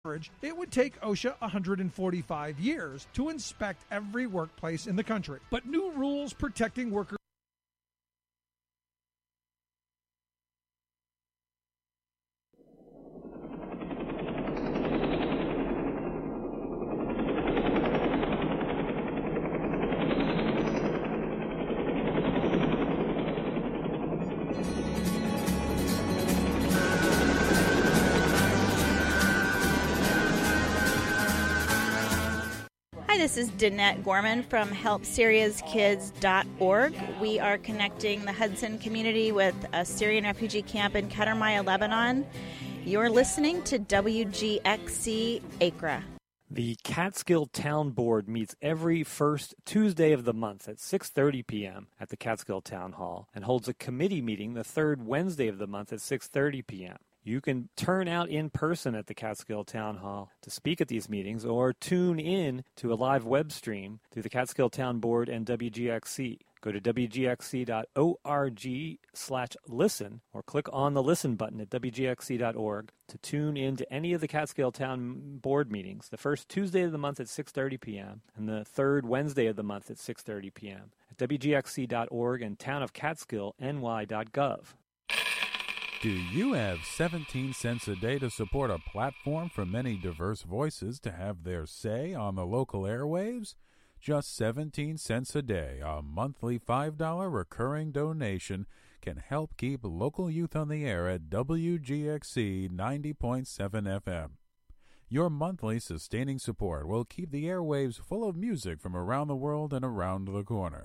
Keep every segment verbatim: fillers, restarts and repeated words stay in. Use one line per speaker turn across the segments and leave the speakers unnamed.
It would take OSHA one hundred forty-five years to inspect every workplace in the country. But new rules protecting workers.
Hi, this is Danette Gorman from help syria's kids dot org. We are connecting the Hudson community with a Syrian refugee camp in Katamaya, Lebanon. You're listening to W G X C Acra.
The Catskill Town Board meets every first Tuesday of the month at six thirty p.m. at the Catskill Town Hall and holds a committee meeting the third Wednesday of the month at six thirty p.m. You can turn out in person at the Catskill Town Hall to speak at these meetings or tune in to a live web stream through the Catskill Town Board and W G X C. Go to W G X C dot org slash listen or click on the listen button at W G X C dot org to tune in to any of the Catskill Town Board meetings, the first Tuesday of the month at six thirty p.m. and the third Wednesday of the month at six thirty p.m. at W G X C dot org and town of catskill N Y dot gov.
Do you have seventeen cents a day to support a platform for many diverse voices to have their say on the local airwaves? Just seventeen cents a day, a monthly five dollars recurring donation, can help keep local youth on the air at W G X C ninety point seven F M. Your monthly sustaining support will keep the airwaves full of music from around the world and around the corner.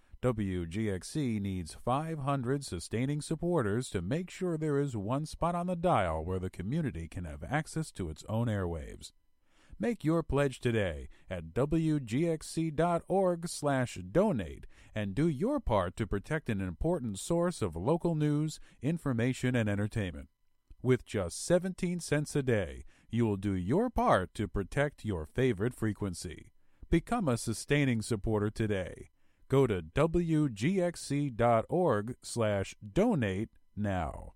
W G X C needs five hundred sustaining supporters to make sure there is one spot on the dial where the community can have access to its own airwaves. Make your pledge today at W G X C dot org slash donate and do your part to protect an important source of local news, information, and entertainment. With just seventeen cents a day, you will do your part to protect your favorite frequency. Become a sustaining supporter today. Go to W G X C dot org slash donate now.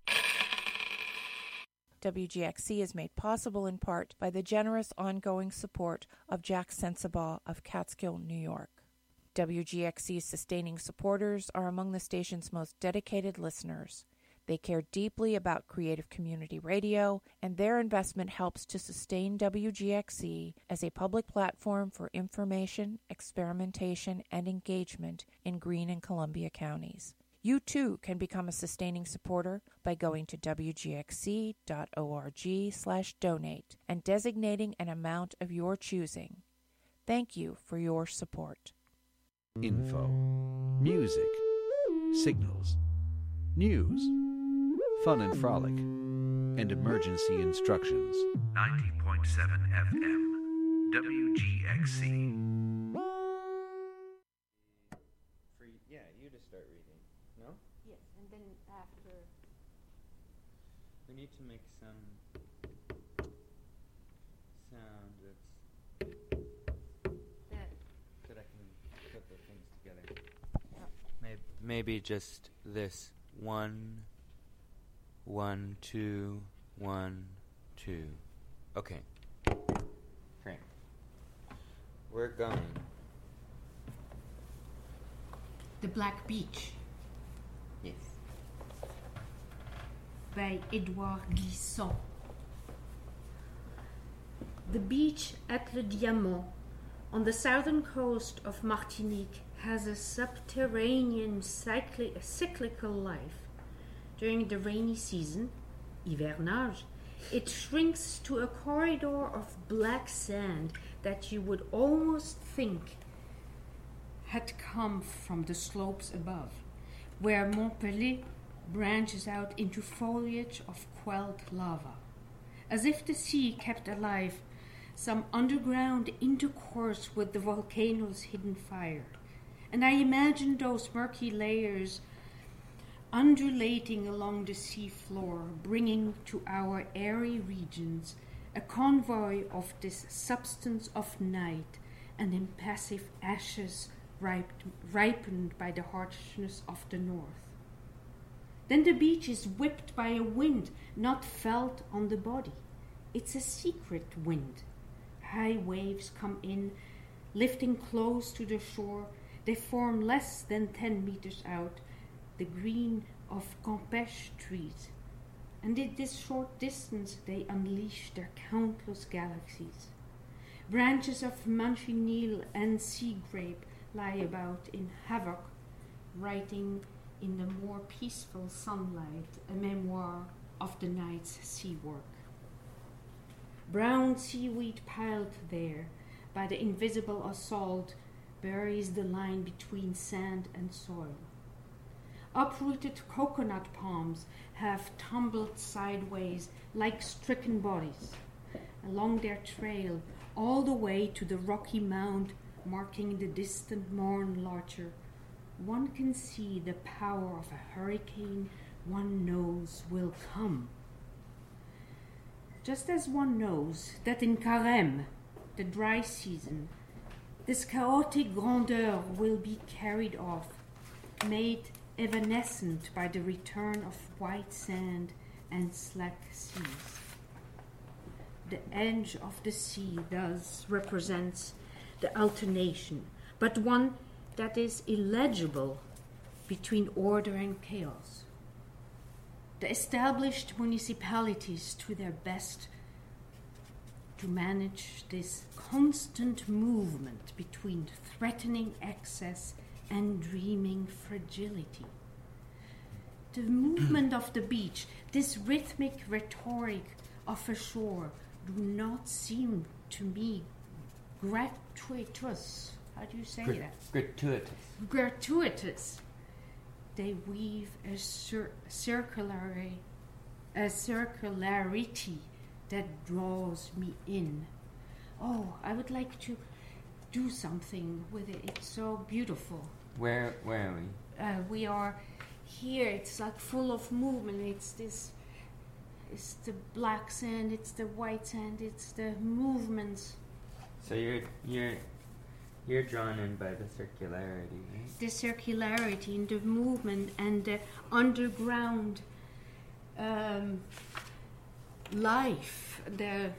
W G X C is made possible in part by the generous ongoing support of Jack Sensabaugh of Catskill, New York. W G X C's sustaining supporters are among the station's most dedicated listeners. They care deeply about creative community radio, and their investment helps to sustain W G X C as a public platform for information, experimentation, and engagement in Greene and Columbia counties. You too can become a sustaining supporter by going to W G X C dot org slash donate and designating an amount of your choosing. Thank you for your support.
Info, music, signals, news, fun and frolic, and emergency instructions.
ninety point seven F M, W G X C.
Free, yeah, you just start reading. No?
Yes, and then after...
We need to make some sound that's...
That...
that I can put the things together.
Oh.
Maybe, maybe just this. One... One, two, one, two. Okay. Frank. We're going.
The Black Beach.
Yes.
By Edouard Glissant. The beach at Le Diamant on the southern coast of Martinique has a subterranean cycli- cyclical life. During the rainy season, hivernage, it shrinks to a corridor of black sand that you would almost think had come from the slopes above, where Montpellier branches out into foliage of quelled lava, as if the sea kept alive some underground intercourse with the volcano's hidden fire. And I imagine those murky layers undulating along the sea floor, bringing to our airy regions a convoy of this substance of night and impassive ashes ripe, ripened by the harshness of the north. Then the beach is whipped by a wind not felt on the body. It's a secret wind. High waves come in, lifting close to the shore. They form less than ten meters out, the green of Campeche trees. And in this short distance they unleash their countless galaxies. Branches of manchineel and sea grape lie about in havoc, writing in the more peaceful sunlight a memoir of the night's sea work. Brown seaweed piled there by the invisible assault buries the line between sand and soil. Uprooted coconut palms have tumbled sideways like stricken bodies along their trail all the way to the rocky mound marking the distant morn larcher. One can see the power of a hurricane one knows will come. Just as one knows that in Carême, the dry season, this chaotic grandeur will be carried off, made evanescent by the return of white sand and slack seas. The edge of the sea thus represents the alternation, but one that is illegible between order and chaos. The established municipalities do their best to manage this constant movement between threatening excess and dreaming fragility. The movement of the beach, this rhythmic rhetoric of a shore, do not seem to me gratuitous. How do you say
Gr-
that?
Gratuitous.
Gratuitous. They weave a cir- circularity, a circularity that draws me in. Oh, I would like to do something with it. It's so beautiful.
Where where are we?
Uh, we are here. It's like full of movement. It's this. It's the black sand. It's the white sand. It's the movements.
So you're you're you're drawn in by the circularity, right?
The circularity in the movement and the underground um, life, the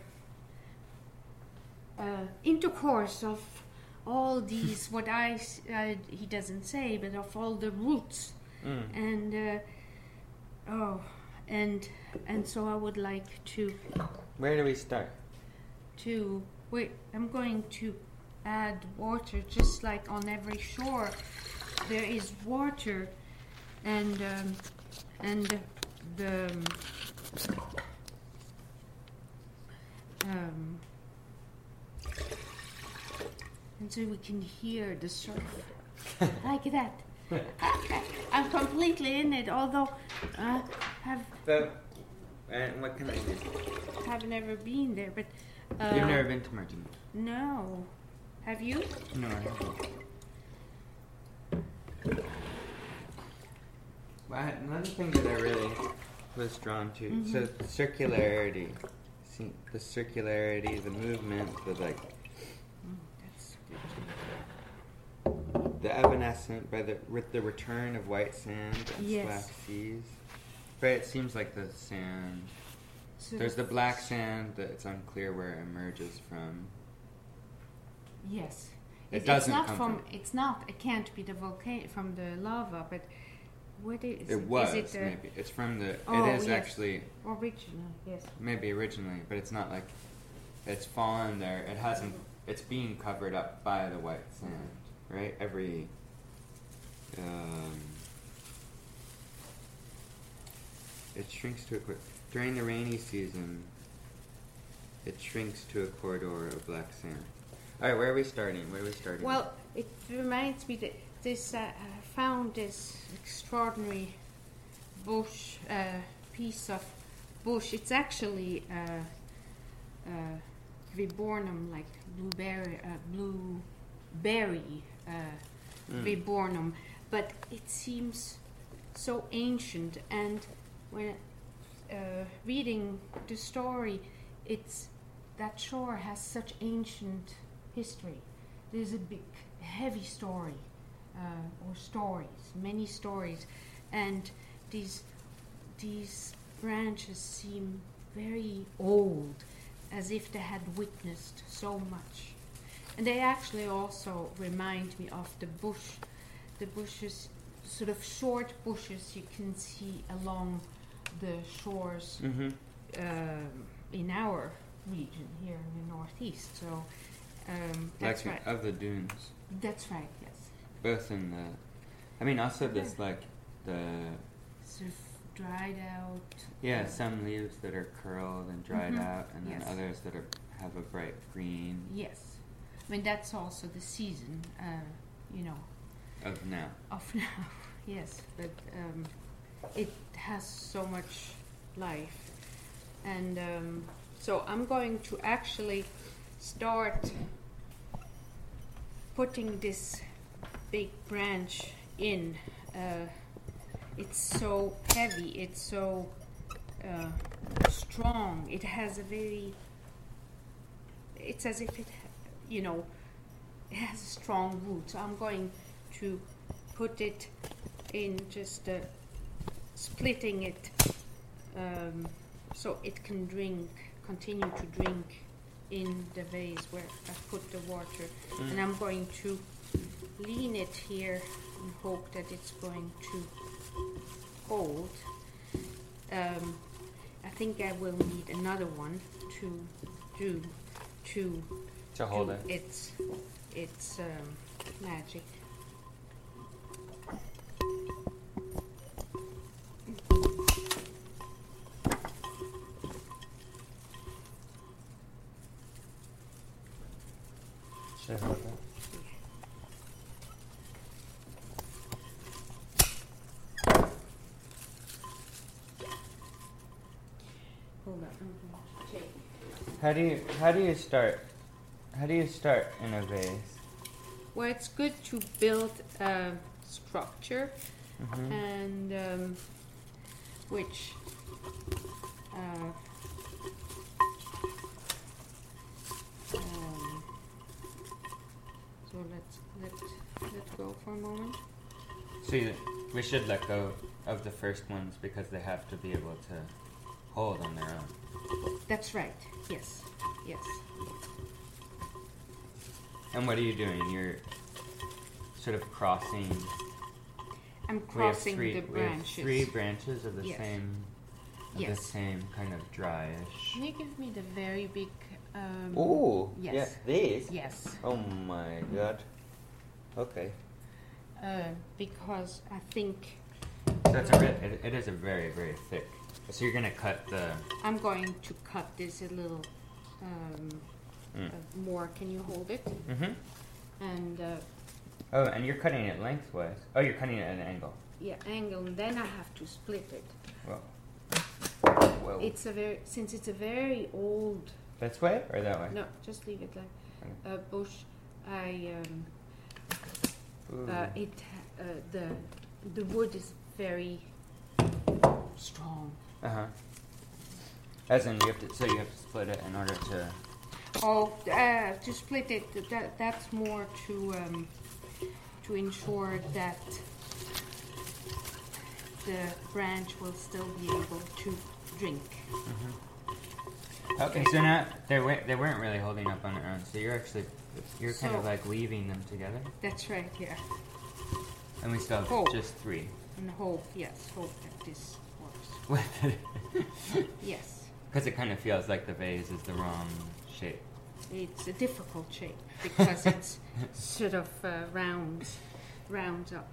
uh, intercourse of all these, what I, s- uh, he doesn't say, but of all the roots.
Mm.
And, uh, oh, and, and so I would like to,
Where do we start?
to, wait, I'm going to add water just like on every shore. There is water and, um, and the, um, and so we can hear the surf like that. I, I'm completely in it, although I have
So, and what can I do?
have never been there. But uh,
You've never been to Martinique?
No, have you?
No, I haven't. Well, I- another thing that I really was drawn to,
Mhm.
so circularity, see, the circularity, the movement, the like,
Mm, that's
the evanescent by the with the return of white sand and
Yes.
slack seas. Right, it seems like the sand.
so
There's the black sand that it's unclear where it emerges from.
yes.
It
It-
doesn't
it's not
come
from,
from-
It's not. It can't be the volcano from the lava, but what is
It was
Is it the
maybe. It's from the.
Oh,
it is
yes.
actually
original? Yes.
maybe originally, but it's not like it's fallen there. It hasn't. It's being covered up by the white sand, right? Every. Um, it shrinks to a quick. During the rainy season, it shrinks to a corridor of black sand. All right, where are we starting? Where are we starting?
Well, it reminds me that this uh, I found this extraordinary bush uh, piece of bush. It's actually uh, uh, viburnum, like blueberry, uh, blueberry uh,
Mm.
viburnum, but it seems so ancient. And when uh, reading the story, it's that shore has such ancient history. There's a big, heavy story, uh, or stories, many stories, and these these branches seem very old. as if they had witnessed so much. And they actually also remind me of the bush, the bushes, sort of short bushes you can see along the shores
Mm-hmm.
um, in our region here in the northeast. So um, that's
Like
right.
of the dunes.
That's right. Yes.
Both in the, I mean, also this like the,
Sort of dried out.
yeah,
uh,
some leaves that are curled and dried
Mhm.
out, and then
Yes.
others that are have a bright green
Yes. I mean that's also the season. Uh, you know.
of now.
Of now, yes, but um, it has so much life, and um, so I'm going to actually start putting this big branch in. Uh, it's so heavy, it's so uh, strong. It has a very, it's as if it, you know, it has a strong root. So I'm going to put it in, just uh, splitting it um, so it can drink, continue to drink in the vase where I put the water.
Mm.
And I'm going to lean it here and hope that it's going to hold. Um, I think I will need another one to do to
To hold
do
it.
its its um, magic.
Should I hold that?
Hold on. I'm going to take.
How do you how do you start? How do you start in a vase?
Well, it's good to build a structure,
Mm-hmm.
and um, which uh, um, so let's let let go for a moment.
So you, we should let go of the first ones because they have to be able to hold on their own.
That's right. Yes. Yes.
And what are you doing? You're sort of crossing.
I'm
we have
crossing
three,
the
we have
branches.
three branches of the
Yes.
same, of
Yes.
the same kind of dryish.
Can you give me the very big? Um,
Oh,
yes.
yeah, these.
Yes.
Oh my god. Okay.
Uh, because I think
So it's a re- it, it is a very very thick. So you're gonna cut the.
I'm going to cut this a little um,
Mm.
uh, more. Can you hold it?
Mm-hmm.
And uh,
Oh, and you're cutting it lengthwise. Oh, you're cutting it at an angle.
yeah, angle. And then I have to split it.
Well. Whoa.
It's a very since it's a very old.
This way or that way?
No, just leave it like
Okay.
a bush. I um,
Ooh.
uh, it uh, the the wood is very strong.
Uh huh. As in, you have to. So you have to split it in order to.
Oh, uh, to split it. That that's more to um, to ensure that the branch will still be able to drink.
Mm-hmm. Okay, so now they weren't they weren't really holding up on their own. So you're actually you're kind of
So-
like weaving them together,
That's right. Yeah.
and we still have
Oh.
just three.
And hope, yes, hope that this works. Yes,
Because it kind of feels like the vase is the wrong shape.
it's a difficult shape because it's sort of uh, rounds, rounds up.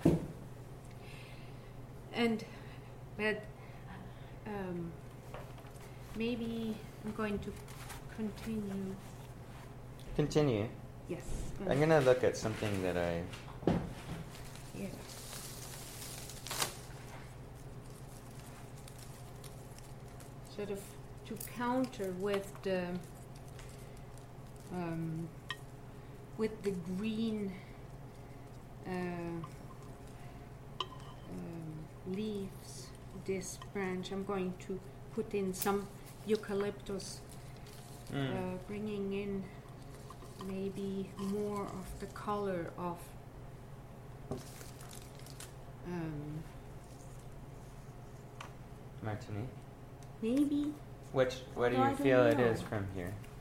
And, but um, maybe I'm going to continue.
Continue.
Yes.
I'm gonna look at something that I.
Yeah. Sort of to counter with the um, with the green uh, um, leaves, this branch, I'm going to put in some eucalyptus,
Mm.
uh, bringing in maybe more of the color of um,
Martini.
maybe
Which what do
No, I
you
don't
feel it is
know.
from here?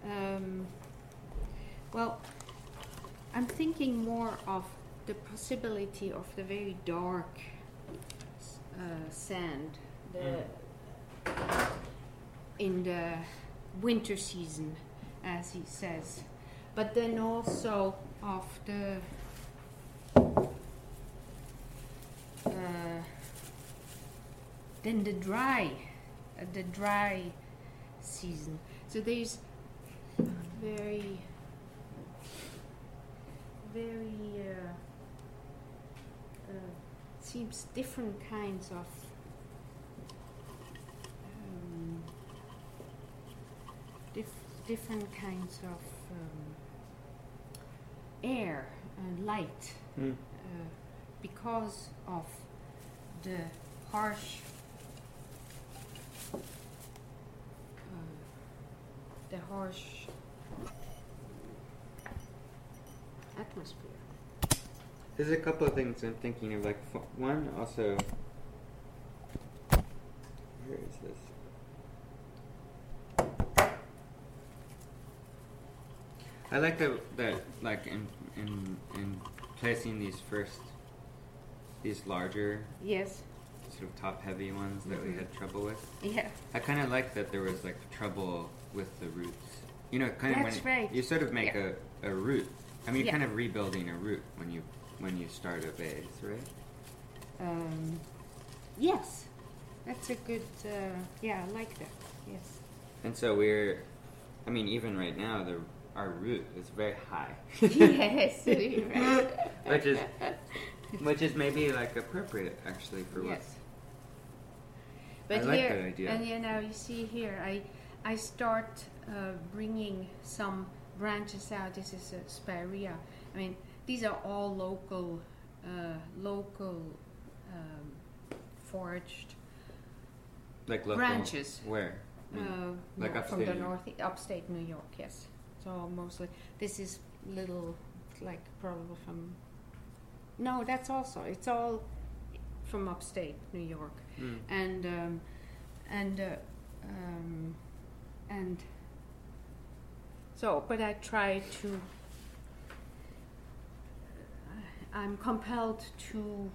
Um, well, I'm thinking more of the possibility of the very dark uh, sand the, in the winter season, as he says, but then also of the uh, then the dry, uh, the dry season. So there's very, very uh, uh, seems different kinds of um, dif- different kinds of um, air and light
Mm.
uh, because of the harsh uh, the harsh atmosphere.
There's a couple of things I'm thinking of. Like f- one, also. Where is this? I like that. That like in in in placing these first, these larger,
Yes.
sort of top-heavy ones that we
Mhm.
had trouble with.
Yeah.
I kind of like that there was like trouble with the roots. You know, kind of
That's
when
right.
you sort of make
Yeah.
a, a root. I mean, you're
Yeah.
kind of rebuilding a root when you when you start a vase, right?
Um, yes. That's a good. Uh, yeah, I like that. Yes.
And so we're, I mean, even right now, the our root is very high.
Yes, you're right.
which is which is maybe like appropriate actually for what.
Yes. But
I like
here,
that idea.
and you know, you see here, I I start uh, bringing some branches out. This is a spirea. I mean, these are all local, uh, local um, foraged
Like local
branches.
Where? I mean,
Uh,
like
no, from
upstate
the
New York.
north, upstate New York. Yes. So mostly, this is little, like probably from. No, that's also. It's all from upstate New York,
Mm.
and um, and uh, um, and. So, but I try to. I'm compelled to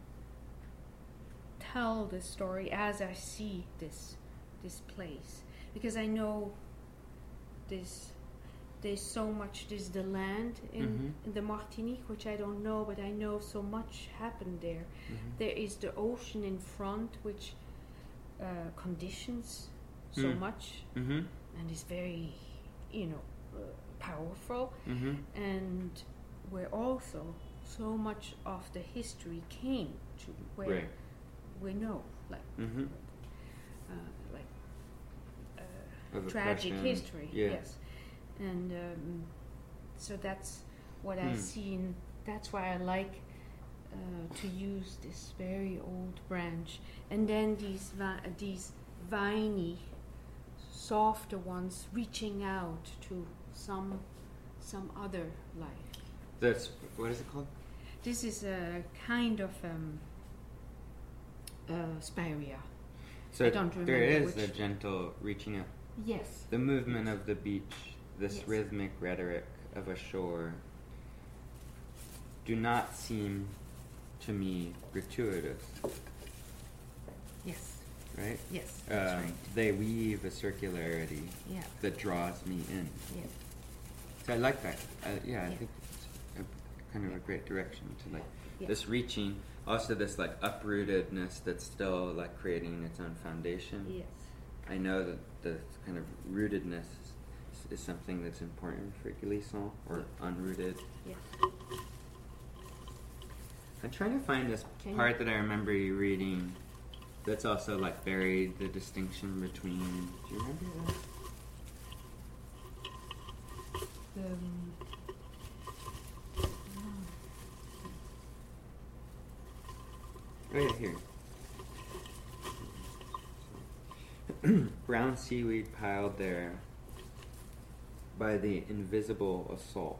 tell the story as I see this this place, because I know this there's so much. There's the land in,
Mhm.
in the Martinique, which I don't know, but I know so much happened there.
Mhm.
There is the ocean in front, which uh, conditions so
Mm.
much
Mhm.
and is very, you know, uh, powerful.
Mhm.
And where also so much of the history came to where
Right.
we know, like,
Mhm.
uh, like uh,
Of
tragic
oppression.
history.
Yeah.
Yes, and um, so that's what I
Hmm.
see, and that's why I like uh, to use this very old branch, and then these vi- these viney, softer ones reaching out to some some other life.
That's what is it called?
This is a kind of um, uh, spirea.
So
I don't
there
remember
is
which-
a gentle reaching out.
Yes.
The movement of the beach, this
Yes.
rhythmic rhetoric of a shore, do not seem to me gratuitous,
Yes.
right?
Yes. That's
Um,
right.
They weave a circularity
Yeah.
that draws me in.
Yeah.
So I like that. I, yeah, I
Yeah.
think it's a, kind of a great direction to like
Yeah.
this reaching. Also, this like uprootedness that's still like creating its own foundation.
Yes.
I know that the kind of rootedness is, is something that's important for Glisson, or unrooted.
Yeah.
I'm trying to find this
Can you-
part that I remember you reading that's also like buried the distinction between. Do you remember that?
Um,
Oh yeah, here. Brown seaweed piled there by the invisible assault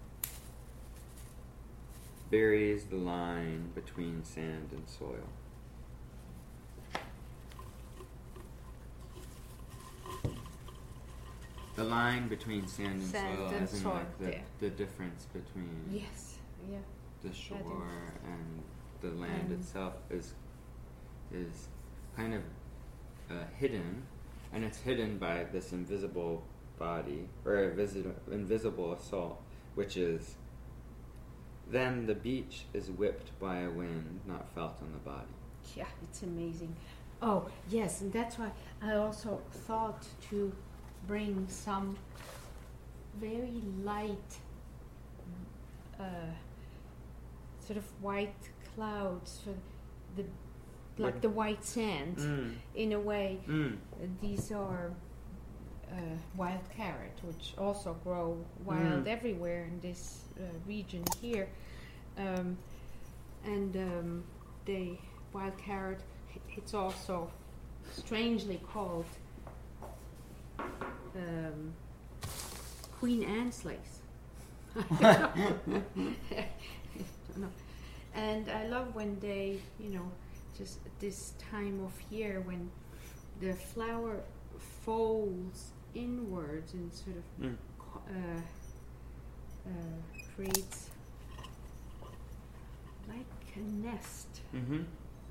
buries the line between sand and soil. the line between sand and
Sand
soil,
and
as in
soil,
like the,
yeah.
the difference between
Yes, yeah.
the shore
do.
and the land
And-
itself is is kind of uh, hidden, and it's hidden by this invisible body or a visi- invisible assault, which is then the beach is whipped by a wind not felt on the body.
Yeah, it's amazing. Oh, yes, and that's why I also thought to bring some very light, uh, sort of white clouds, for the like
What?
the white sand,
Mm.
in a way.
Mm.
Uh, these are uh, wild carrot, which also grow wild
Mm.
everywhere in this uh, region here, um, and um, the wild carrot, it's also strangely called um, Queen Anne's lace. I don't know. And I love when they, you know, just at this time of year when the flower folds inwards and sort of
Mm.
co- uh, uh, creates like a nest.
Mm-hmm.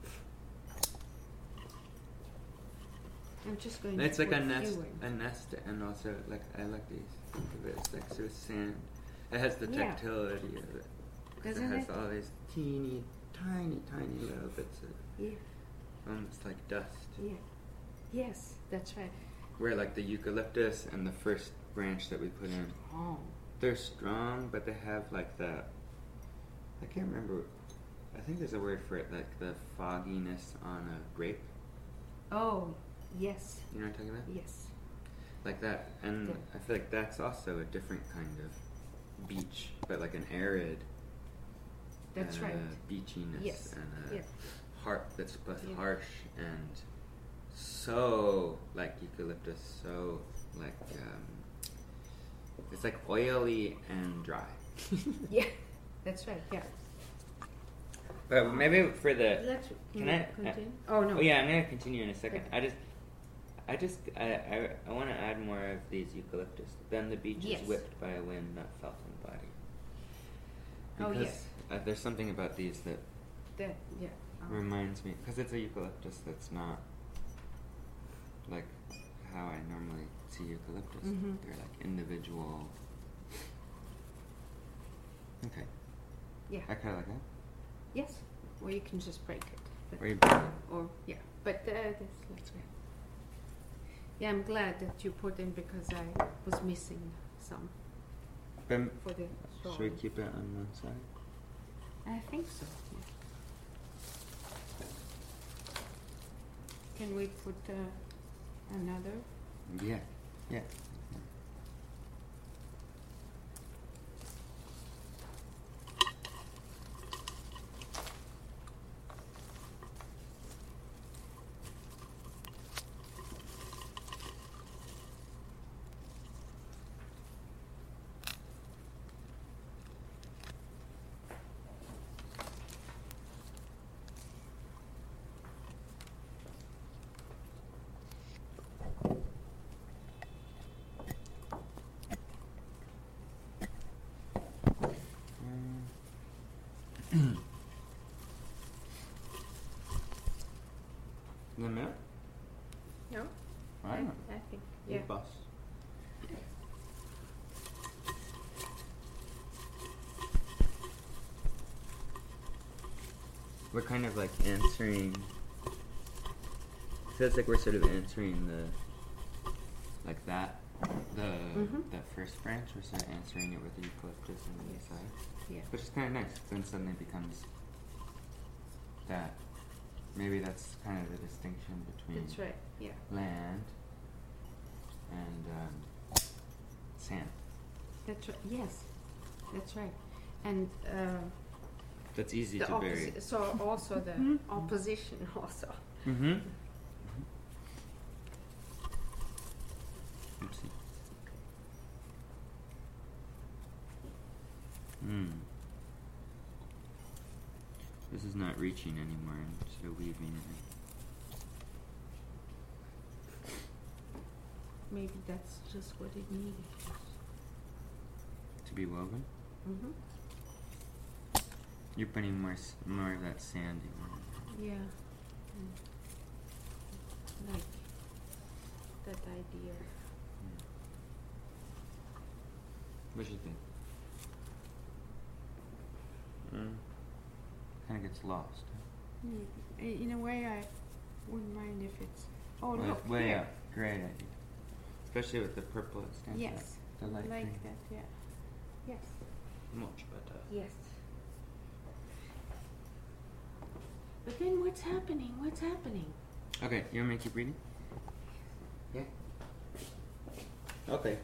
I'm just going
It's
to
like a
put
nest,
few in.
a nest, and also like I like these. Think of it as like sort of sand. It has the
Yeah.
tactility of it. 'Cause
Doesn't
it has
it?
all these teeny, tiny, tiny little bits of
Yeah,
almost like dust.
yeah. Yes, that's right.
Where like the eucalyptus and the first branch that we put in,
Oh,
they're strong, but they have like that. I can't remember. I think there's a word for it, like the fogginess on a grape.
oh, yes,
You know what I'm talking about?
yes.
Like that, and
Yeah.
I feel like that's also a different kind of beach, but like an arid.
That's
uh,
right.
Beachiness
Yes,
and a
yeah.
heart that's both
Yeah.
harsh and so like eucalyptus, so like um, it's like oily and dry.
Yeah, that's right. Yeah.
But maybe for the
Let's
can
mm,
I?
continue. Oh no.
Oh yeah, I'm gonna continue in a second.
Okay.
I just, I just, I, I, I want to add more of these eucalyptus. Then the beach
Yes.
is whipped by a wind not felt on the body.
Oh,
Because
yes.
uh, there's something about these that
That, yeah. um,
reminds me, because it's a eucalyptus that's not like how I normally see eucalyptus.
Mhm.
They're like individual. Okay.
Yeah.
I kind of like that.
Yes. Or you can just break it. But-
Or you break it.
Or yeah. But uh, that's that's great. Yeah, I'm glad that you put in because I was missing some
But
for the
should we
story.
keep it on one side?
I think so. Yeah. Can we put uh, another?
Yeah. Yeah. The milk?
No.
I
I,
don't know.
I think
You
yeah.
boss. We're kind of like answering. Feels like we're sort of answering the, like that, the
Mhm.
that first branch. We're sort of answering it with the eucalyptus on the
Yes.
side,
Yeah.
which is kind of nice. Then suddenly becomes that. Maybe that's kind of the distinction between
That's right. Yeah.
land and um, sand.
That's right. Yes. That's right. And uh,
That's easy
the
to bury.
opposi- so also the opposition also.
Mm-hmm. Oopsie. Hmm. This is not reaching anymore. I'm sort of weaving it.
maybe that's just what it needed.
To be woven?
Mm-hmm.
You're putting more s- more of that sandy one.
Yeah. Mm. Like that idea.
What do you think? Mm. Kind of gets lost.
Mm. In a way, I wouldn't mind if it's. Oh,
Well,
look
way
here.
up. Great idea. Especially with the purple it stands
Yes.
out. The light
like
green.
that. Yeah. Yes.
Much better.
Yes. But then what's happening? What's happening?
Okay, you want me to keep reading? Yeah. Okay.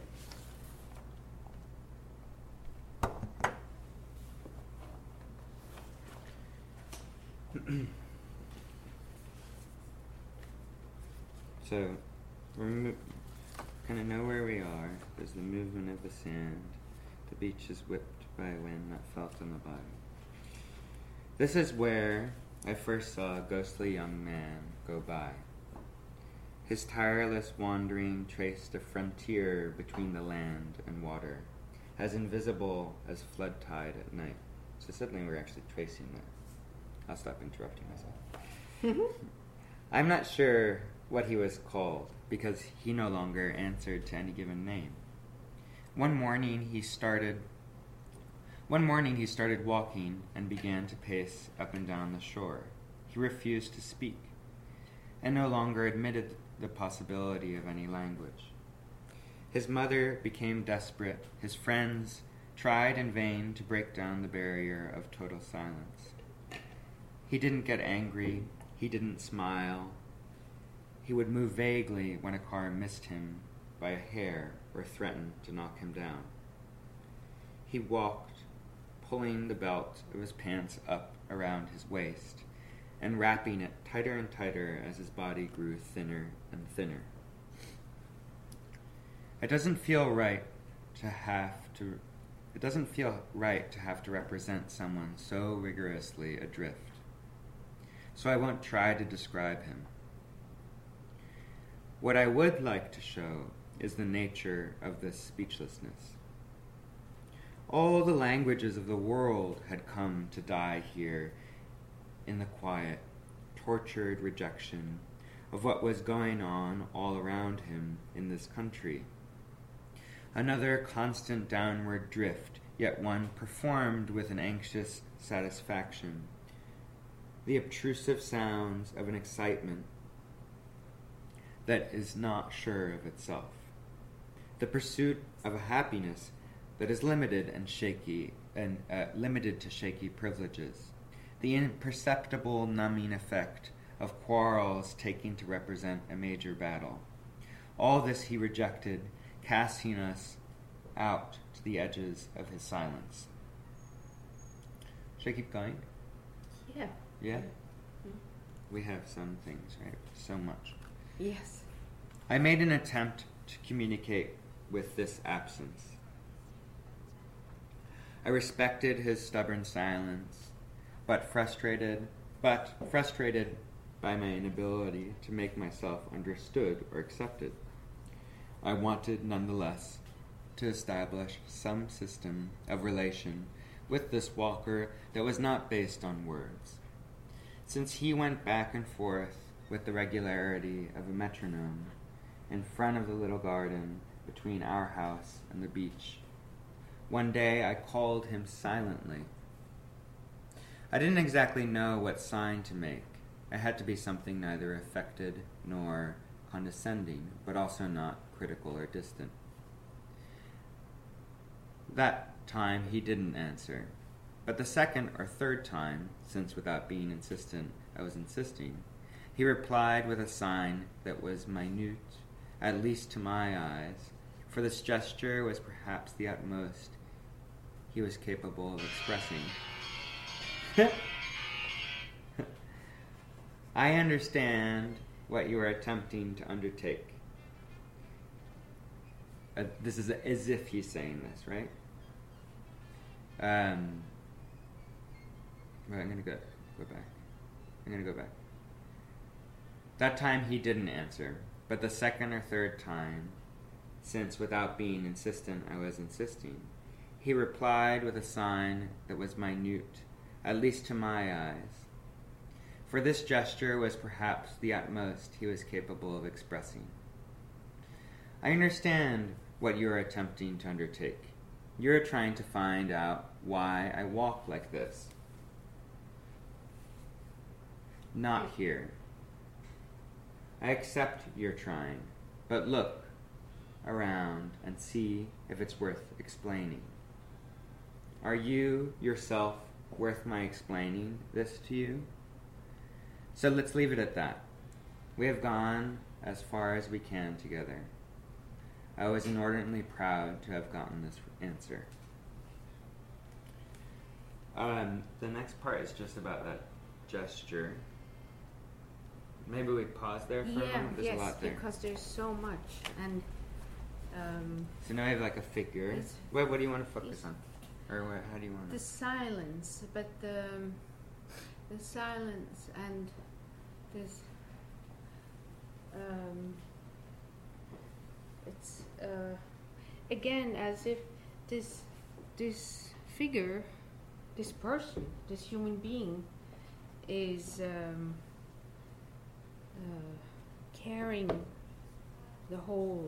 So, we mo- kind of know where we are. There's the movement of the sand. The beach is whipped by a wind that felt in the body. This is where I first saw a ghostly young man go by. His tireless wandering traced a frontier between the land and water, as invisible as flood tide at night. So suddenly we're actually tracing that. I'll stop interrupting myself. I'm not sure what he was called, because he no longer answered to any given name. One morning he started One morning he started walking and began to pace up and down the shore. He refused to speak, and no longer admitted the possibility of any language. His mother became desperate. His friends tried in vain to break down the barrier of total silence. He didn't get angry. He didn't smile. He would move vaguely when a car missed him by a hair or threatened to knock him down. He walked, pulling the belt of his pants up around his waist and wrapping it tighter and tighter as his body grew thinner and thinner. It doesn't feel right to have to it doesn't feel right to have to represent someone so rigorously adrift. So I won't try to describe him. What I would like to show is the nature of this speechlessness. All the languages of the world had come to die here in the quiet, tortured rejection of what was going on all around him in this country. Another constant downward drift, yet one performed with an anxious satisfaction. The obtrusive sounds of an excitement that is not sure of itself. The pursuit of a happiness that is limited and shaky and uh, limited to shaky privileges. The imperceptible numbing effect of quarrels taking to represent a major battle. All this he rejected, casting us out to the edges of his silence. Should I keep going?
Yeah.
Yeah?
Mm-hmm.
We have some things, right? So much.
Yes.
I made an attempt to communicate with this absence. I respected his stubborn silence, but frustrated, but frustrated by my inability to make myself understood or accepted. I wanted, nonetheless, to establish some system of relation with this walker that was not based on words. Since he went back and forth with the regularity of a metronome in front of the little garden between our house and the beach, one day I called him silently. I didn't exactly know what sign to make. It had to be something neither affected nor condescending, but also not critical or distant. That time he didn't answer, but the second or third time, since without being insistent I was insisting, he replied with a sign that was minute, at least to my eyes, for this gesture was perhaps the utmost he was capable of expressing. I understand what you are attempting to undertake. Uh, this is as if he's saying this, right? Um, well, I'm gonna go go back. I'm gonna go back. That time he didn't answer, but the second or third time since without being insistent I was insisting. He replied with a sign that was minute, at least to my eyes. For this gesture was perhaps the utmost he was capable of expressing. I understand what you are attempting to undertake. You are trying to find out why I walk like this. Not here. I accept you're trying, but look around and see if it's worth explaining. Are you, yourself, worth my explaining this to you? So let's leave it at that. We have gone as far as we can together. I was inordinately proud to have gotten this answer. Um, the next part is just about that gesture. Maybe we pause there for
yeah,
a moment. There's
yes,
a lot there.
because there's so much, and um,
so now we have like a figure. Wait, what do you want to focus on, or what, how do you want
the
to?
silence, but the the silence and this. Um, it's uh, again as if this this figure, this person, this human being, is. Um, Uh, carrying the whole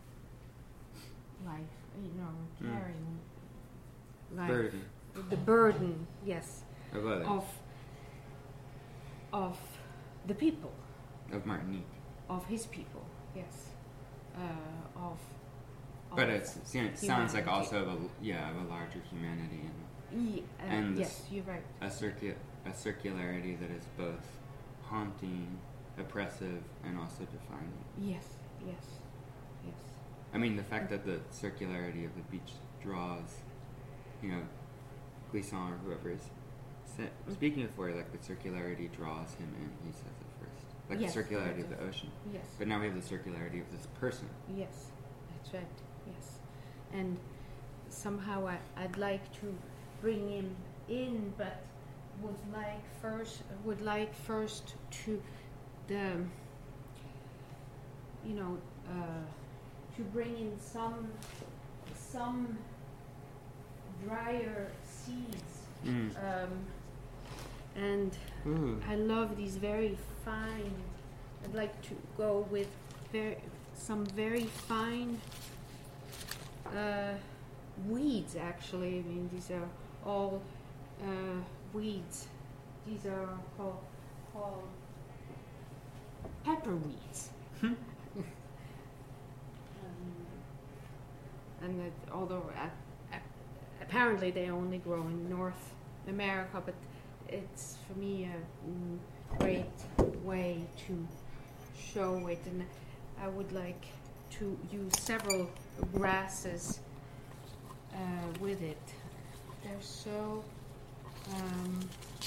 life, you know, carrying
mm.
life,
burden.
the burden, yes,
of others.
of of the people,
of Martinique,
of his people, yes, uh, of, of.
But it's, it sounds like also of a yeah of a larger humanity and
Ye- uh,
and
yes, you're right.
A circu- a circularity that is both haunting, oppressive, and also defining.
Yes, yes, yes.
I mean, the fact that the circularity of the beach draws, you know, Glisson or whoever is sa- speaking before, like the circularity draws him in, he says it first. Like
Yes,
the circularity
right.
of the ocean.
Yes.
But now we have the circularity of this person.
Yes, that's right, yes. And somehow I, I'd like to bring him in, but would like first, would like first to the, you know, uh, to bring in some, some drier seeds.
Mm.
Um, and
Ooh.
I love these very fine, I'd like to go with very, some very fine uh, weeds, actually. I mean, these are all uh, weeds. These are called, called pepper weeds.
Hmm.
um, and that, although uh, uh, apparently they only grow in North America, but it's for me a mm, great way to show it, and I would like to use several grasses uh, with it. They're so um,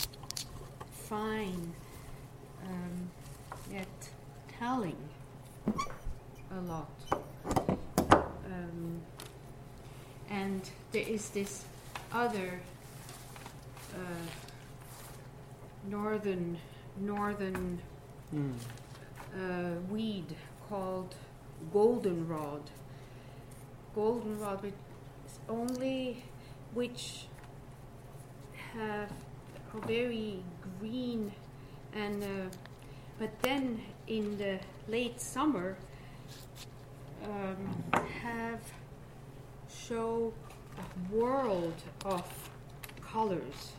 fine, um, yet telling a lot. Um, and there is this other uh, northern northern
Mm.
uh, weed called goldenrod. Goldenrod, which is only which have are very green, and uh, but then in the late summer um, have show a world of colors,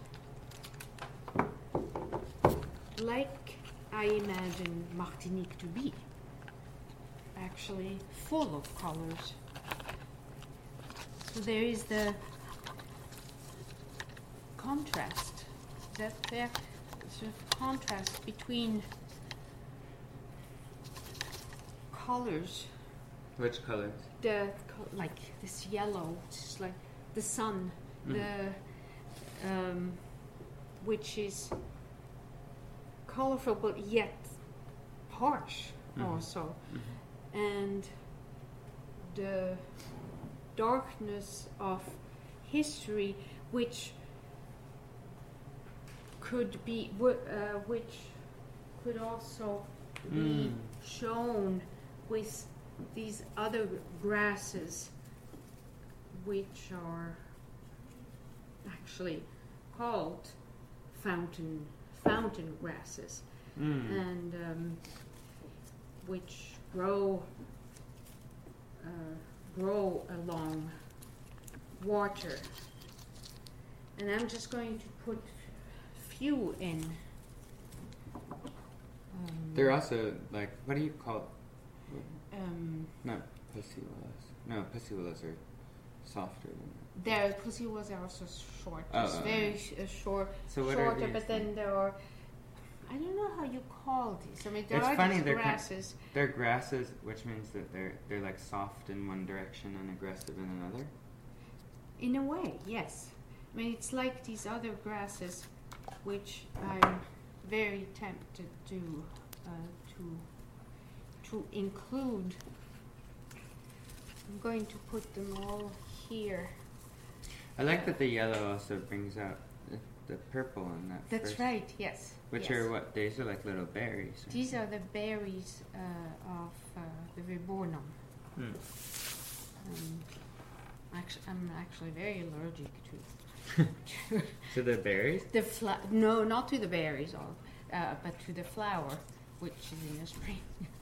like I imagine Martinique to be, actually full of colors. So there is the contrast, that there sort of contrast between colors.
Which colors?
The co- like this yellow, which is like the sun,
Mm.
the um, which is colorful but yet harsh
Mhm.
also,
Mhm.
and the darkness of history, which could be, w- uh, which could also be
Mm.
shown with these other grasses, which are actually called fountain fountain grasses,
Mm.
and um, which grow uh, grow along water. And I'm just going to put few in. Um,
They're also like, what do you call?
um,
Not pussy willows. No, pussy willows are softer than that.
Their pussy was also short,
Oh,
just
oh,
very
yeah.
sh- uh, short,
So what are
shorter.
these
But then
then?
there are, I don't know how you call these. I mean, there
It's
are
funny,
these
they're kind-
grasses.
They're grasses, which means that they're they're like soft in one direction and aggressive in another.
In a way, yes. I mean, it's like these other grasses, which I'm very tempted to uh, to to include. I'm going to put them all here.
I like that the yellow also brings out the, the purple in that.
That's
first,
right. Yes.
Which
yes.
are what? These are like little berries. right?
These are the berries uh, of uh, the viburnum.
Hmm.
Um, actually, I'm actually very allergic to
So the berries?
the fla- no, not to the berries, all, uh, but to the flower, which is in the spring.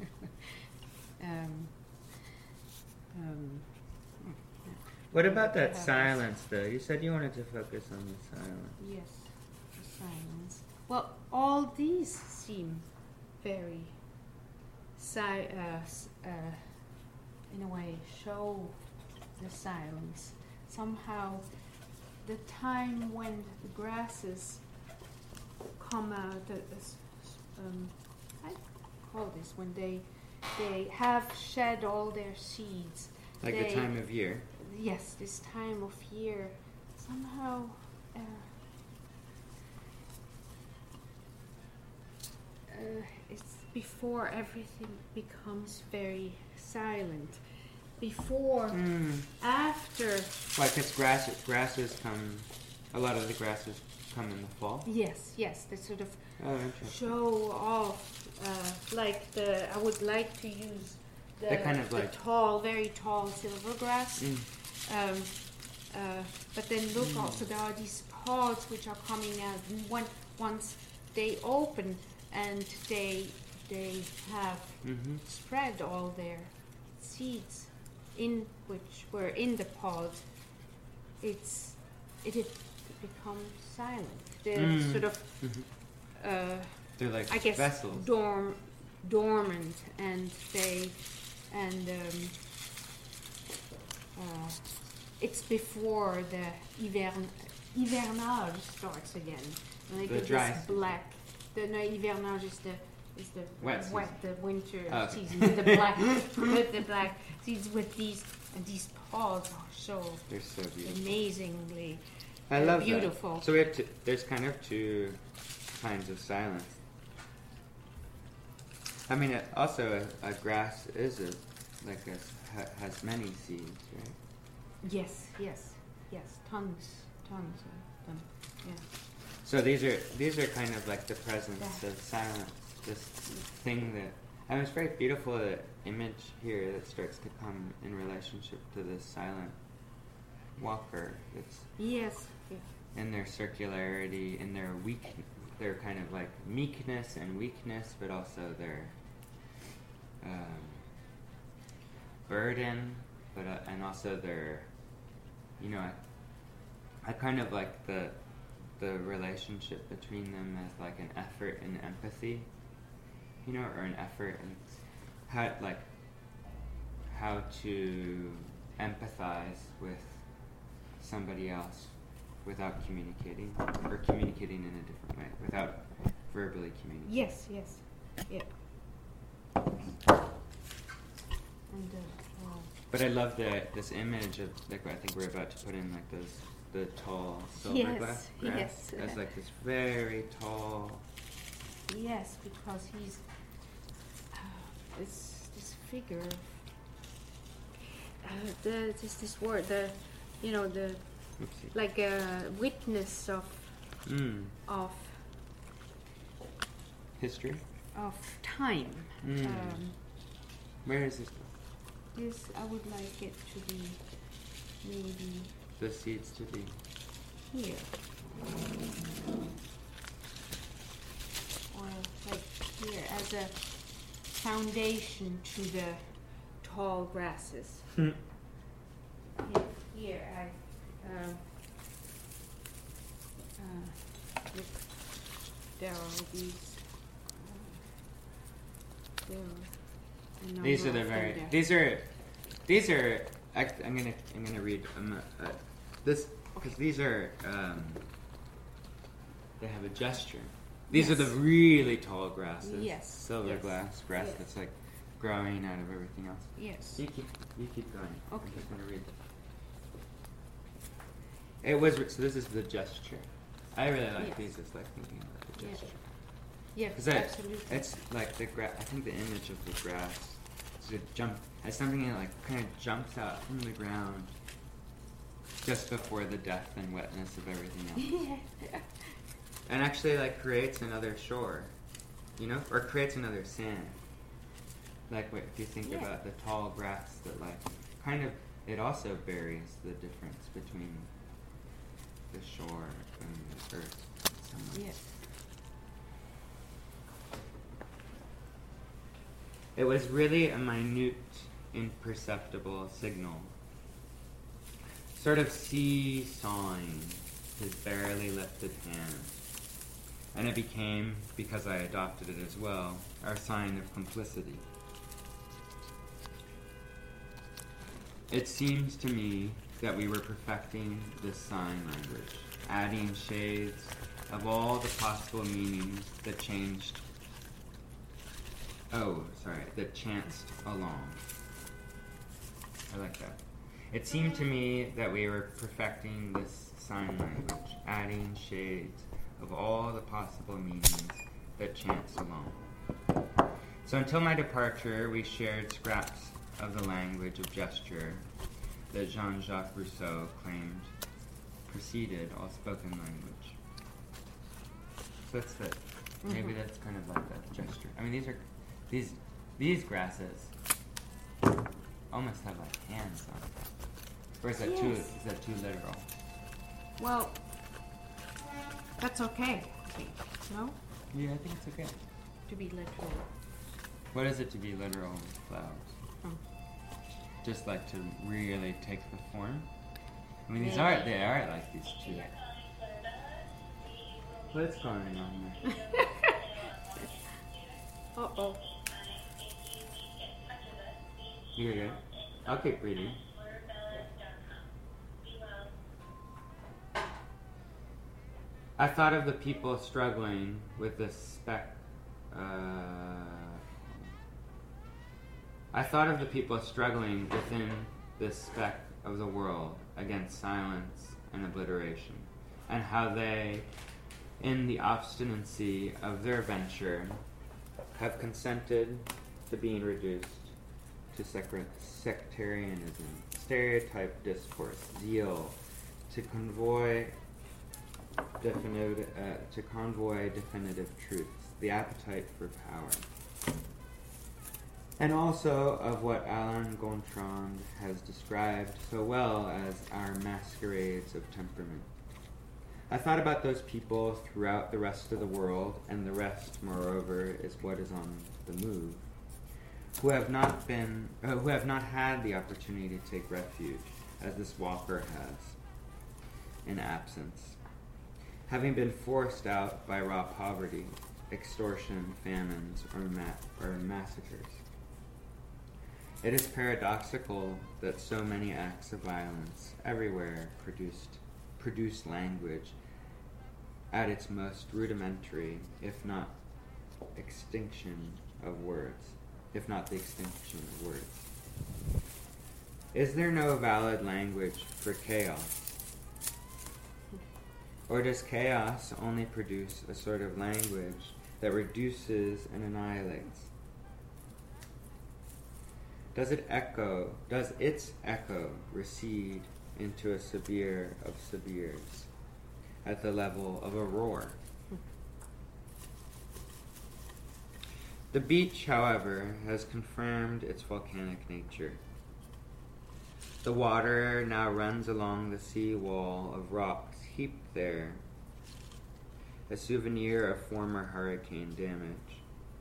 um, um,
What about that
Have this.
silence, though? You said you wanted to focus on the silence.
yes, the silence. Well, all these seem very, si- uh, s- uh, in a way, show the silence. Somehow, the time when the grasses come out, uh, s- s- um, I call this when they they have shed all their seeds.
Like
They-
the time of year.
Yes, this time of year somehow. Uh, uh, it's before everything becomes very silent. Before,
Mm.
after,
Like it's grasses. Grasses come. A lot of the grasses come in the fall.
yes, yes, they sort of
Oh, interesting.
show off. Uh, like the, I would like to use the,
They're kind of
the
like-
tall, very tall silver grass.
Mm.
Um, uh, but then look also, there are these pods which are coming out. And when, once they open and they they have
Mm-hmm.
spread all their seeds in which were in the pod, it's it, it becomes silent. They're
Mm.
sort of
Mhm.
uh,
They're like
I guess
vessels.
dorm dormant, and they and um, uh, it's before the hivern hivernage starts again. And they
The
get
dry
this
season.
black. The no hivernage is the is the
Wet season.
the winter
Oh, okay.
season with the black with the black seeds with these and these pods are so
They're so beautiful.
amazingly
I
uh,
love
beautiful.
that. So we have to, there's kind of two kinds of silence. I mean, it, also a, a grass is a like a ha, has many seeds, right?
Yes, yes, yes, tons, tons of them. Yeah.
So these are these are kind of like the presence
Yeah.
of silence. This thing that I mean, it's very beautiful. The image here that starts to come in relationship to this silent walker. It's
Yes. Yeah.
in their circularity, in their weak, their kind of like meekness and weakness, but also their um, burden, but uh, and also their, you know, I, I kind of like the the relationship between them as like an effort and empathy, you know, or an effort and how like how to empathize with somebody else without communicating, or communicating in a different way, without verbally communicating.
Yes, yes, yeah. And uh, uh,
But I love the this image of like I think we're about to put in like those the tall silver
Yes,
glass
yes.
grass as like this very tall.
yes, because he's uh, this this figure. Uh, the this this word the, you know the
Oopsie.
like a witness of
Mm.
of
History.
of time.
Mm.
Um,
Where is this?
this, I would like it to be maybe
The seeds to be.
here. Or like here as a foundation to the tall grasses.
Hmm.
Here, here I, uh, uh, look, there are these, uh, there are a number
These are the
of them
very.
there.
These are. These are. act- I'm gonna. I'm gonna read. Um, uh, this because these are. Um, they have a gesture. These
Yes.
are the really tall grasses.
Yes,
Silver
yes,
glass grass
yes.
that's like growing out of everything else.
Yes.
You keep. You keep going.
Okay.
I'm just gonna read. It was. So this is the gesture. I really like
Yes.
these. It's like thinking about the
Yeah.
gesture.
Yes,
Because
absolutely.
it's like the gra- I think the image of the grass is it jump as something that like kind of jumps out from the ground just before the depth and wetness of everything else, and actually like creates another shore, you know, or creates another sand. Like what, if you think
Yeah.
about the tall grass that like kind of it also buries the difference between the shore and the earth. Somewhat.
Yes.
It was really a minute, imperceptible signal, sort of seesawing his barely lifted hand. And it became, because I adopted it as well, our sign of complicity. It seems to me that we were perfecting this sign language, adding shades of all the possible meanings that changed Oh, sorry, that chanced along. I like that. It seemed to me that we were perfecting this sign language, adding shades of all the possible meanings that chanced along. So until my departure, we shared scraps of the language of gesture that Jean-Jacques Rousseau claimed preceded all spoken language. So that's the, maybe that's kind of like a gesture. I mean, these are These these grasses almost have like hands on them. Or is that too
Yes.
is that too literal?
Well, that's okay. No?
Yeah, I think it's okay.
To be literal.
What is it to be literal with flowers?
Oh.
Just like to really take the form? I mean these
Yeah.
are they are like these two. What's going on there?
Uh oh.
You're good. I'll keep reading. I thought of the people struggling with the spec. Uh, I thought of the people struggling within this speck of the world against silence and obliteration, and how they, in the obstinacy of their venture, have consented to being reduced to sec- sectarianism, stereotype discourse, zeal, to convoy definitive, uh, to convoy definitive truths, the appetite for power, and also of what Alain Gontran has described so well as our masquerades of temperament. I thought about those people throughout the rest of the world, and the rest, moreover, is what is on the move, who have not been, uh, who have not had the opportunity to take refuge, as this walker has, in absence, having been forced out by raw poverty, extortion, famines, or, ma- or massacres. It is paradoxical that so many acts of violence everywhere produced produce language at its most rudimentary, if not extinction of words, if not the extinction of words. Is there no valid language for chaos? Or does chaos only produce a sort of language that reduces and annihilates? Does it echo, does its echo recede into a severe of severes at the level of a roar? The beach, however, has confirmed its volcanic nature. The water now runs along the sea wall of rocks heaped there, a souvenir of former hurricane damage.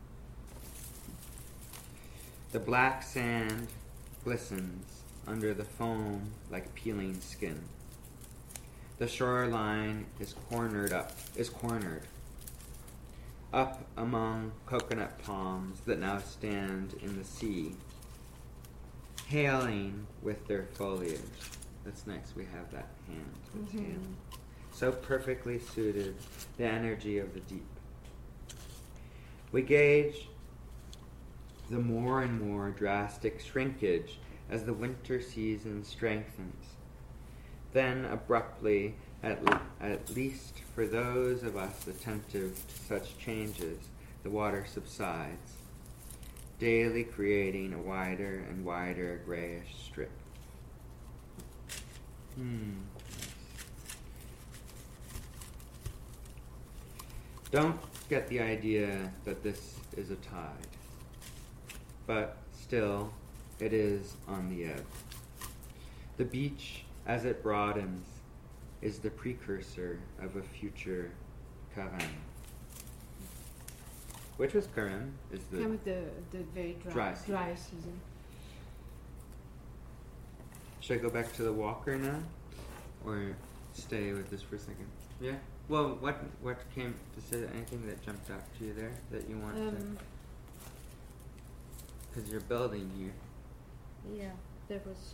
The black sand glistens under the foam like peeling skin. The shoreline is cornered up, is cornered up among coconut palms that now stand in the sea, hailing with their foliage. That's nice, we have that hand. That's
Mhm.
hailing. So perfectly suited the energy of the deep. We gauge the more and more drastic shrinkage as the winter season strengthens. Then abruptly, at, le- at least for those of us attentive to such changes, the water subsides, daily creating a wider and wider grayish strip. Hmm. Don't get the idea that this is a tide, but still, it is on the ebb. The beach, as it broadens, is the precursor of a future Karam. Which was Karam? Is the
Come with the, the very dry,
Dry season.
dry season.
Should I go back to the walker now, or stay with this for a second? Yeah. Well, what what came? Is there anything that jumped out to you there that you want to?
Um,
Because you're building here.
yeah, there was.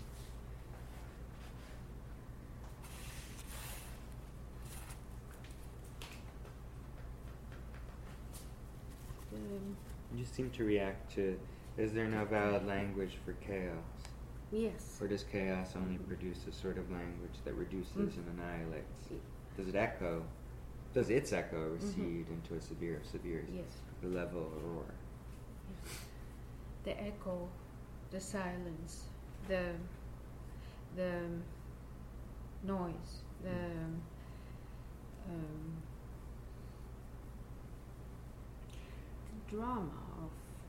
Um,
You seem to react to, is there no valid language for chaos?
yes.
Or does chaos only produce a sort of language that reduces
Mm.
and annihilates? Does it echo, does its echo recede into a severe of severes,
Yes.
the level of a roar?
The echo, the silence, the the noise, the um, the drama of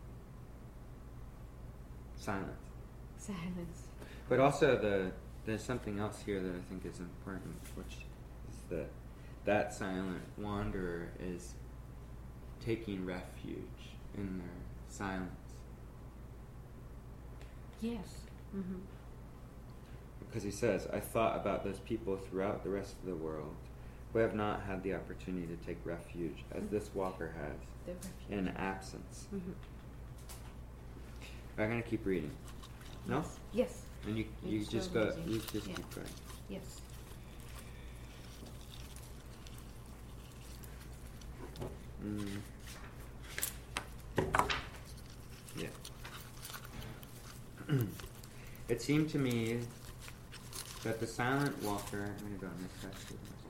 Silence.
silence.
But also the there's something else here that I think is important, which is that that silent wanderer is taking refuge in their silence.
Yes. Mm-hmm.
Because he says, I thought about those people throughout the rest of the world who have not had the opportunity to take refuge, as
Mhm.
this walker has,
The refuge.
in absence.
Mm-hmm.
I'm going to keep reading. No?
Yes. Yes.
And you, you
It's
just
so
go,
amazing.
you just
Yeah.
keep going.
Yes.
Mm. Yeah. It seemed to me that the silent walker. I'm going to go on this side. so the rest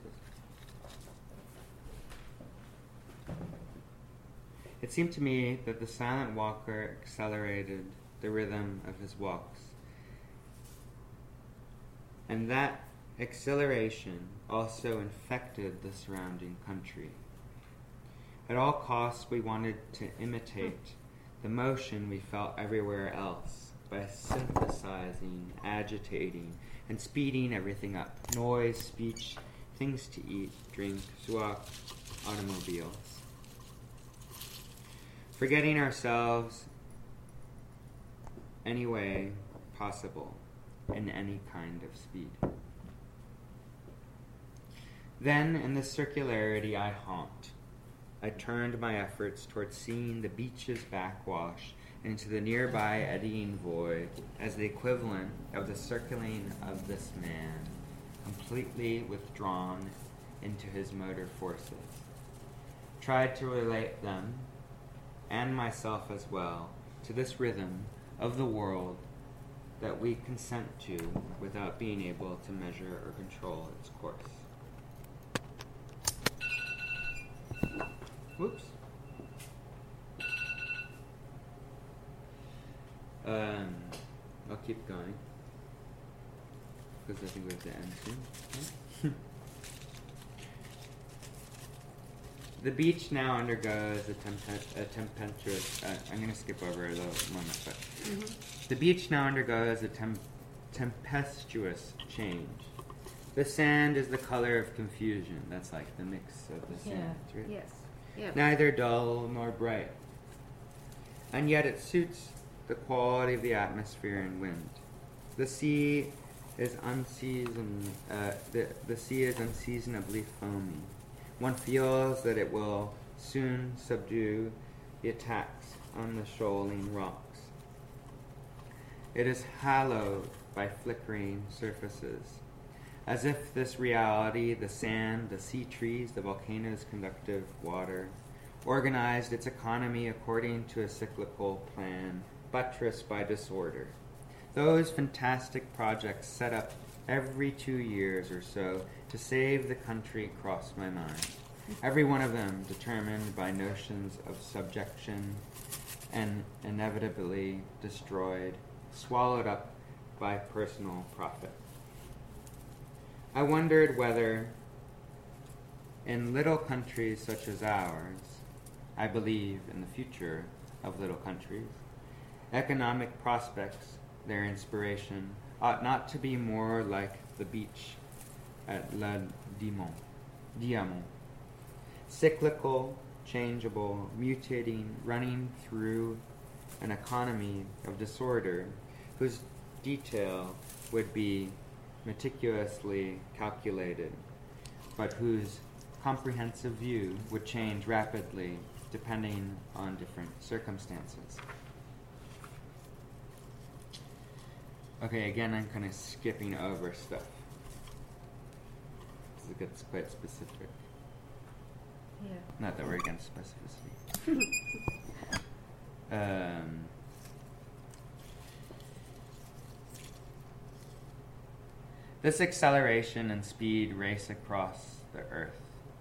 of this. It seemed to me that the silent walker accelerated the rhythm of his walks, and that acceleration also infected the surrounding country. At all costs, we wanted to imitate the motion we felt everywhere else by synthesizing, agitating, and speeding everything up. Noise, speech, things to eat, drink, swak, automobiles. Forgetting ourselves any way possible in any kind of speed. Then, in the circularity I haunt, I turned my efforts towards seeing the beach's backwash into the nearby eddying void as the equivalent of the circling of this man, completely withdrawn into his motor forces. Tried to relate them, and myself as well, to this rhythm of the world that we consent to without being able to measure or control its course. Whoops. Um, I'll keep going because I think we have to end soon. The beach now undergoes a, tempe- a tempestuous. Uh, I'm going to skip over a little moment, but
Mm-hmm.
the beach now undergoes a tem- tempestuous change. The sand is the color of confusion. That's like the mix of the
Yeah.
sands, right?
Yes. Yeah.
Neither dull nor bright. And yet it suits the quality of the atmosphere and wind. The sea is unseasoned. Uh, the, the sea is unseasonably foamy. One feels that it will soon subdue the attacks on the shoaling rocks. It is hallowed by flickering surfaces, as if this reality, the sand, the sea trees, the volcano's conductive water, organized its economy according to a cyclical plan, buttressed by disorder. Those fantastic projects set up every two years or so to save the country crossed my mind. Every one of them determined by notions of subjection and inevitably destroyed, swallowed up by personal profit. I wondered whether, in little countries such as ours, I believe in the future of little countries, economic prospects, their inspiration, ought not to be more like the beach at La Diamant, Diamant, cyclical, changeable, mutating, running through an economy of disorder whose detail would be meticulously calculated, but whose comprehensive view would change rapidly depending on different circumstances. Okay, again, I'm kind of skipping over stuff. It gets quite specific.
Yeah.
Not that we're against specificity. um, this acceleration and speed race across the earth.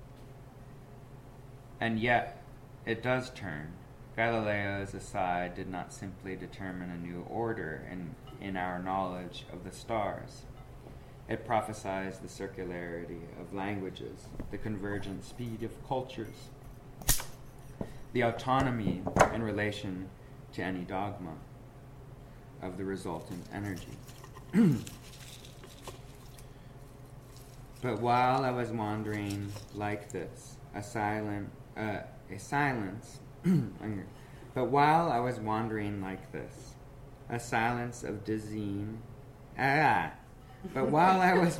And yet, it does turn. Galileo's aside did not simply determine a new order in, in our knowledge of the stars. It prophesies the circularity of languages, the convergent speed of cultures, the autonomy in relation to any dogma of the resultant energy. But while I was wandering like this, a silent, uh, a silence, but while I was wandering like this, a silence of dizzying, ah, but while I was,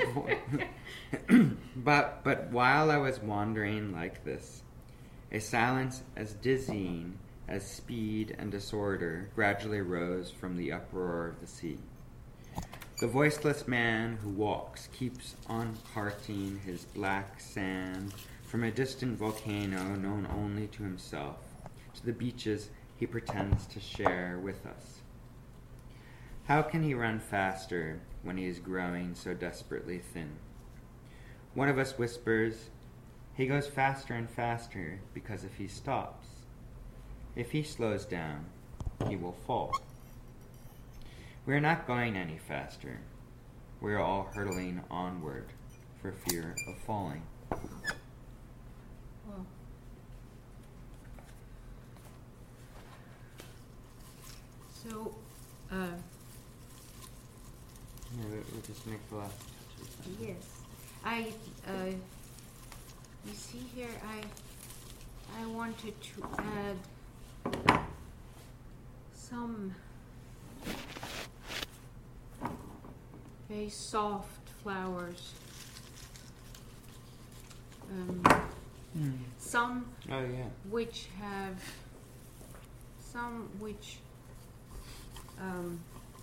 but but while I was wandering like this, a silence as dizzying as speed and disorder gradually rose from the uproar of the sea. The voiceless man who walks keeps on carting his black sand from a distant volcano known only to himself to the beaches he pretends to share with us. How can he run faster when he is growing so desperately thin? One of us whispers, he goes faster and faster because if he stops, if he slows down, he will fall. We are not going any faster. We are all hurtling onward for fear of falling.
Well, so, uh,
Yeah, we'll, we'll just make the last touches.
yes, I, uh, you see here, I, I wanted to add some very soft flowers. Um,
Mm.
Some
Oh, yeah.
which have, some which um,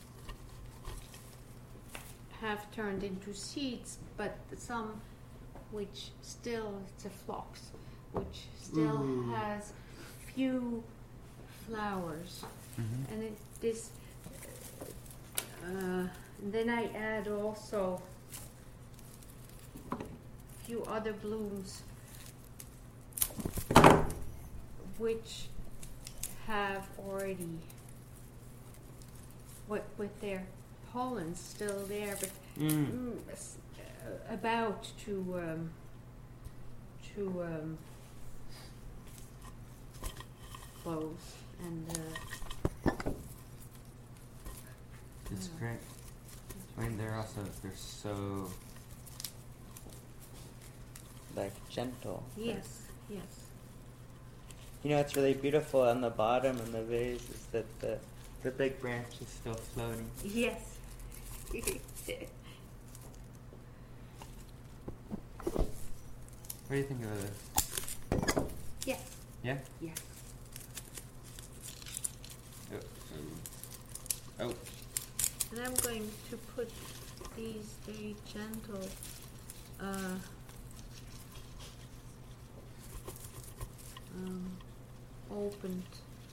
have turned into seeds, but some which still, it's a phlox, which still
Ooh.
has few flowers.
Mhm.
And it, this, uh, then I add also a few other blooms which have already, what with their pollen still there, but
Mm.
mm, s- uh, about to um, to um, close, and uh,
That's
uh,
great. I mean, they're also, they're so, like, gentle.
Yes, yes.
You know, it's really beautiful on the bottom in the vase is that the, the big branch is still floating.
Yes.
What do you think of this?
Yes.
Yeah?
Yes.
Oh. Oh. oh.
And I'm going to put these very gentle uh, um, opened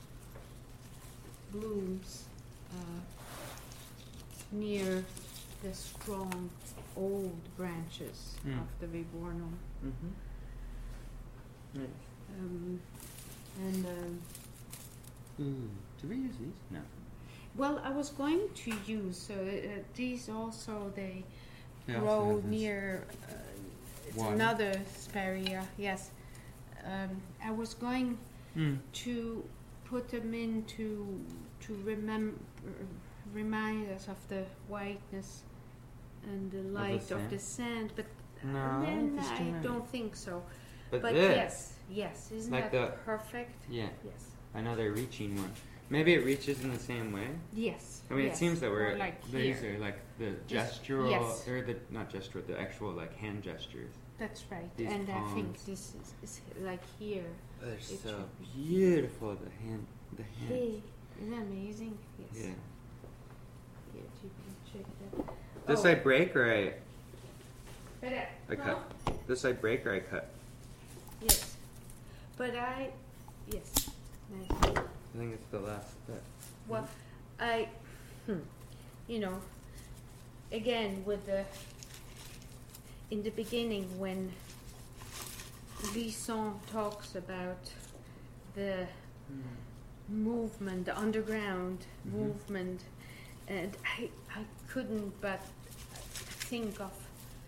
blooms uh, near the strong old branches
Mm.
of the viburnum.
Mm-hmm. Nice.
Um, and um,
Ooh, do we use these? No.
well, I was going to use so uh, these also they,
They also
grow
have this
near. Uh, it's
water.
another Sparria. Yes, um, I was going
Mm.
to put them in to to remember remind us of the whiteness and the light of the sand,
sand?
but
No,
then
it's
I
too many.
don't think so.
But,
But
this,
yes, yes, isn't
Like
that
the-
perfect?
yeah,
Yes,
another reaching one. Maybe it reaches in the same way.
yes.
I mean,
yes.
it seems that we're
Or like
these
here.
are like the
This-
gestural,
yes.
or the not gestural, the actual like hand gestures.
That's right,
these
and I think
palms.
this is, is like here.
They're
It
so
should be-
beautiful. The hand, the hand.
Hey, isn't that amazing? Yes.
Yeah.
Here, you can check that.
This
Oh,
I break or I
but I,
I
huh?
cut. This I break or I cut.
Yes, but I, yes, nice.
I think it's the last bit.
Well, I, hmm, you know, again with the, in the beginning when Lisson talks about the movement, the underground
Mhm.
movement, and I, I couldn't but think of,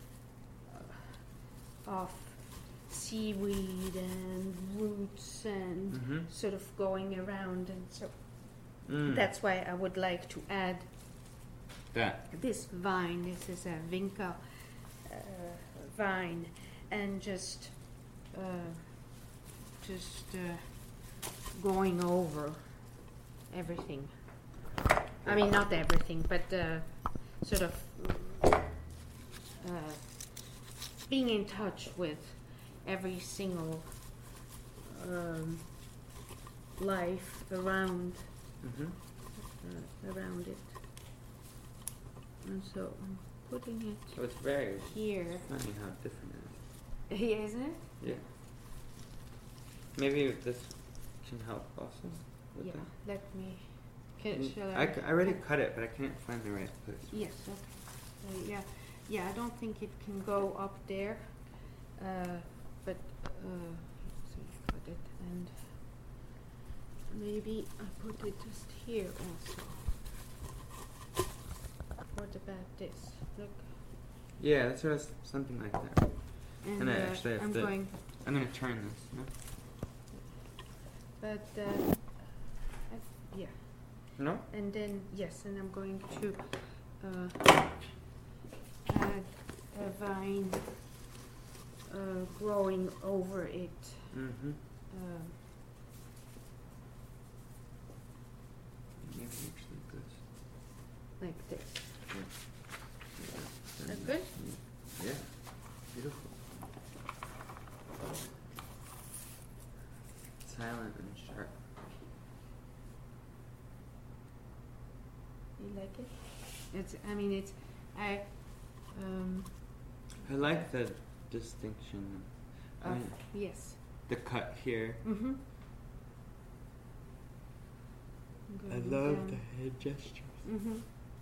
uh, of seaweed and roots and
Mm-hmm.
sort of going around, and so
Mm.
that's why I would like to add
that.
this vine. This is a vinca uh, vine, and just uh, just uh, going over everything. I mean, not everything, but uh, sort of uh, being in touch with every single um, life around
Mm-hmm.
uh, around it. And so I'm putting it
So it's very
here.
funny how different it
Yeah, isn't it?
is. Yeah. Maybe this can help also. With
Yeah.
that.
Let me. Can,
Mm,
shall
I,
I?
c- I already cut it, but I can't find the right place.
Yes. Okay. Uh, yeah. Yeah. I don't think it can go up there. Uh, but uh, so I put it, and maybe I put it just here also. What about this? Look.
Yeah, that's what I was, something like that.
And,
And I
uh,
actually have
I'm
to-
going.
I'm gonna turn this. No?
But uh, I, yeah.
No?
And then, yes, and I'm going to uh, add a vine uh, growing over it.
Mm-hmm.
Um,
Maybe actually this.
like this.
Yeah.
That good?
Yeah. Beautiful. Silent and sharp.
You like it? It's. I mean, it's. I. Um,
I like the distinction. I
of,
mean,
yes.
the cut here.
Mm-hmm.
I love the head gestures.
Mm-hmm.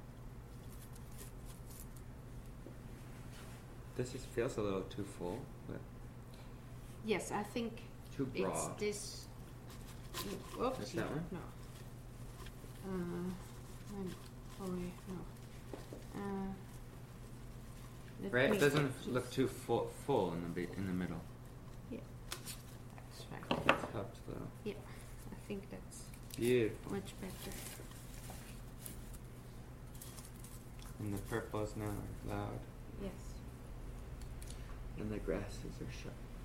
This is, feels a little too full, but
Yes, I think
too
it's
broad.
this. Oops.
Is that one?
No. Uh, I'm, oh wait, no. Uh, let
Right?
me
It doesn't
just-
look too full, full in the be- in the middle.
That's right.
It helps though.
Yeah, I think that's
Beautiful.
much better.
And the purples now are loud.
Yes.
And the grasses are sharp.